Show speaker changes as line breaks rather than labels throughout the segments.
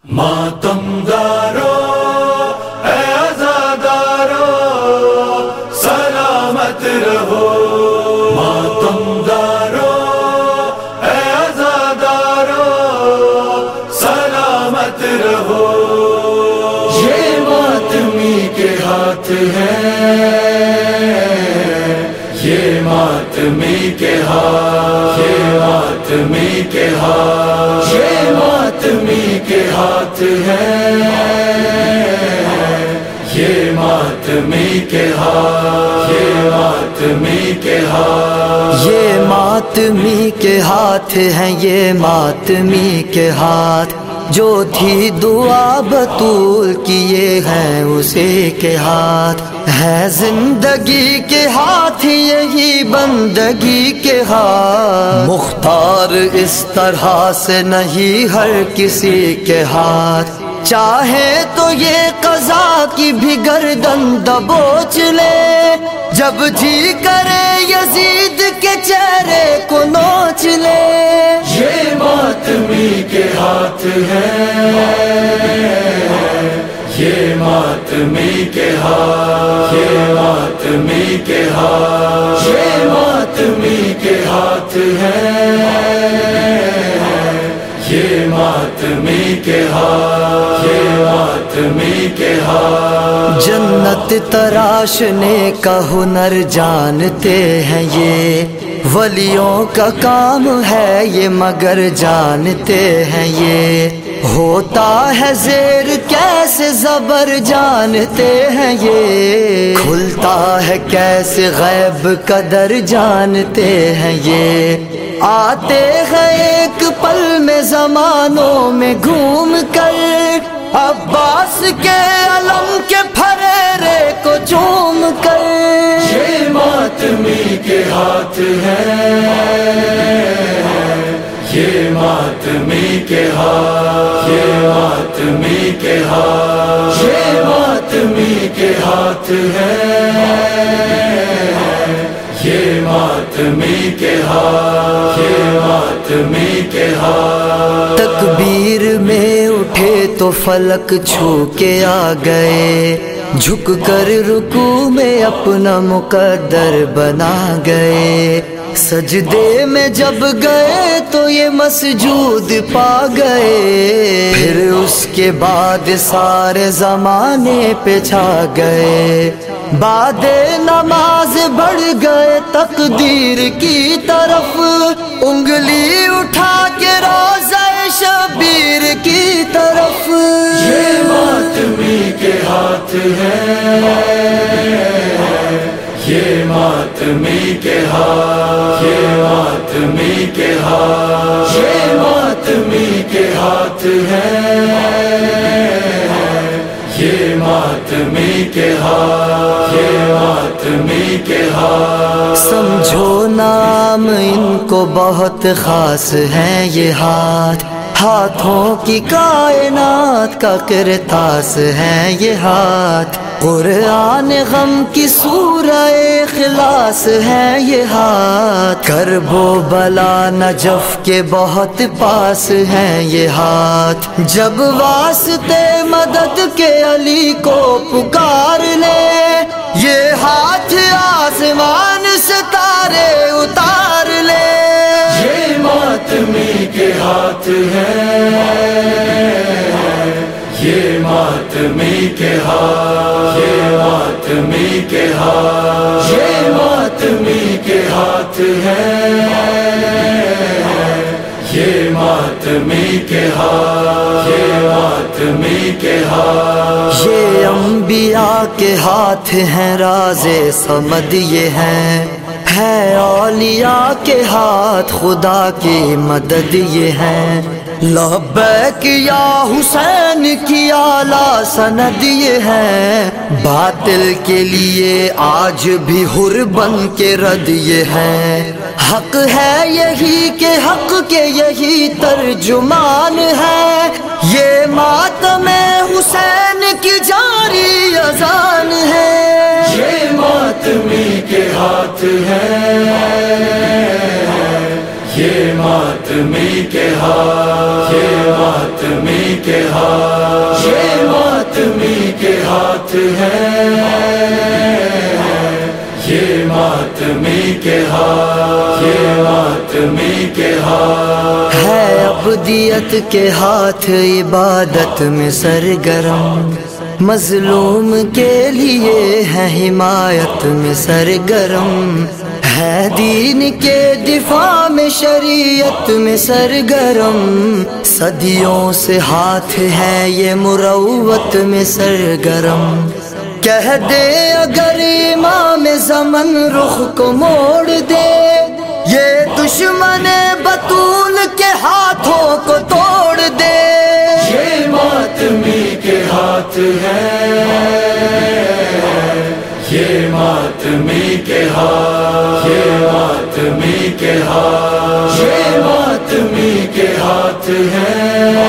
ماتم دارو اے عزادارو سلامت رہو، ماتم دارو اے عزادارو سلامت رہو، یہ ماتمی کے ہاتھ ہے، یہ ماتمی کے ہاتھ، یہ ماتمی کے ہاتھ، یہ ماتمی کے ہاتھ ہے، یہ ماتمی کے ہاتھ، یہ ماتمی کے ہاتھ،
یہ ماتمی کے ہاتھ ہیں، یہ ماتمی کے ہاتھ، جو تھی دعا بطول کی یہ ہیں اسی کے ہاتھ، ہے زندگی کے ہاتھ یہی بندگی کے ہاتھ، مختار اس طرح سے نہیں ہر کسی کے ہاتھ، چاہے تو یہ قضا کی بھی گردن دبوچ لے، جب جی کرے یزید کے چہرے کو نوچ لے،
یہ ماتمی کے ہاتھ ہے، یہ ماتمی کے ہاتھ، یہ ماتمی کے ہاتھ، یہ ماتمی کے ہاتھ ہے، یہ ماتمی کے ہاتھ، یہ ماتمی کے ہاتھ،
جنت تراشنے کا ہنر جانتے ہیں یہ، ولیوں کا کام ہے یہ مگر جانتے ہیں یہ، ہوتا ہے زیر کیسے زبر جانتے ہیں یہ، کھلتا ہے کیسے غیب قدر جانتے ہیں یہ، آتے ہیں ایک پل میں زمانوں میں گھوم کر، عباس کے علم کے پھریرے کو چوم کر،
یہ ماتمی کے ہاتھ ہے، یہ ماتمی کے ہاتھ، یہ ماتمی کے ہاتھ، یہ ماتمی کے ہاتھ ہے، یہ ماتمی کے ہاتھ، یہ ماتمی کے ہاتھ،
تکبیر میں اٹھے تو فلک چھو کے آ گئے، جھک کر رکوع میں اپنا مقدر بنا گئے، سجدے میں جب گئے تو یہ مسجود پا گئے، پھر اس کے بعد سارے زمانے پہ چھا گئے، بعد نماز بڑھ گئے تقدیر کی طرف، انگلی اٹھا کے روضہ شبیر کی طرف،
یہ ماتمی کے ہاتھ ہے، یہ ماتمی کے ہاتھ، یہ ماتمی کے ہاتھ، یہ ماتمی کے ہاتھ ہے، یہ ماتمی کے ہاتھ، یہ ماتمی کے ہاتھ،
سمجھو نام ان کو بہت خاص ہیں یہ ہاتھ، ہاتھوں کی کائنات کا کرتاس ہے یہ ہاتھ، قرآن غم کی سورہ اخلاص ہے یہ ہاتھ، کرب و بلا نجف کے بہت پاس ہے یہ ہاتھ، جب واسطے مدد کے علی کو پکار لے، یہ ہاتھ آسمان ستارے اتار لے،
یہ ماتمی کے ہاتھ ہے، یہ ماتمی کے ہاتھ، یہ ماتمی کے ہاتھ، یہ ماتمی کے ہاتھ ہے، یہ ماتمی کے ہاتھ، یہ ماتمی کے ہاتھ،
یہ انبیاء کے ہاتھ ہیں، راز صمد یہ ہیں، ہے اولیاء کے ہاتھ خدا کی مدد یہ ہیں، لبیک یا حسین کی اعلیٰ سند یہ ہے، باطل کے لیے آج بھی حر بن کے رد یہ ہے، حق ہے یہی کہ حق کے یہی ترجمان ہے، یہ ماتم حسین کی جاری اذان ہے،
یہ ماتمی کے ہاتھ ہے، یہ ماتمی کے ہاتھ، یہ ماتمی کے ہاتھ، मातमी के हाथ, ये मातमी के हाथ
ہے ابدیت کے ہاتھ عبادت میں سرگرم، مظلوم کے لیے ہے حمایت میں سرگرم، ہے دین کے دفاع میں شریعت میں سرگرم، صدیوں سے ہاتھ ہے یہ مروت میں سرگرم، کہہ دے اگر امام زمن رخ کو موڑ دے، یہ دشمن بطول کے ہاتھوں کو توڑ دے،
یہ ماتمی کے ہاتھ ہے، یہ ماتمی کے ہاتھ، یہ ماتمی کے ہاتھ، یہ ماتمی کے ہاتھ ہے،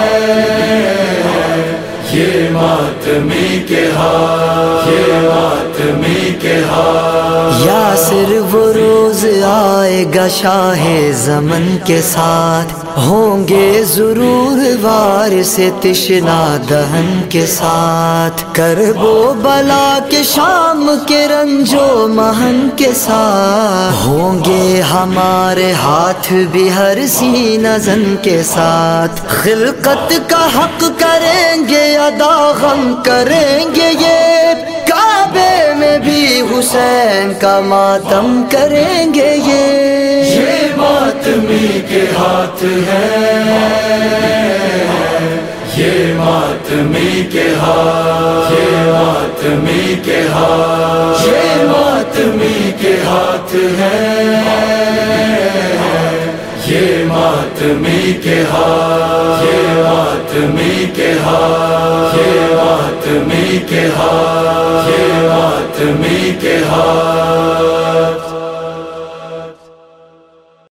یہ ماتمی کے ہاتھ، یہ ماتمی کے ہاتھ
یاسر وہ روز آئے گا شاہ زمن کے ساتھ، ہوں گے ضرور وار سے تشنا دہن کے ساتھ، کرب و بلا کے شام کے رنج و محن کے ساتھ، ہوں گے ہمارے ہاتھ بھی ہر سینہ زن کے ساتھ، خلقت کا حق کریں گے ادا غم کریں گے، یہ کعبے میں بھی حسین کا ماتم کریں گے،
یہ ماتمی کے ہاتھ ہے، یہ ماتمی کے ہاتھ، یہ ماتمی کے ہاتھ، یہ ماتمی کے ہاتھ ہے، یہ ماتمی کے ہاتھ، یہ ماتمی کے ہاتھ، یہ ماتمی کے ہاتھ، یہ ماتمی کے ہاتھ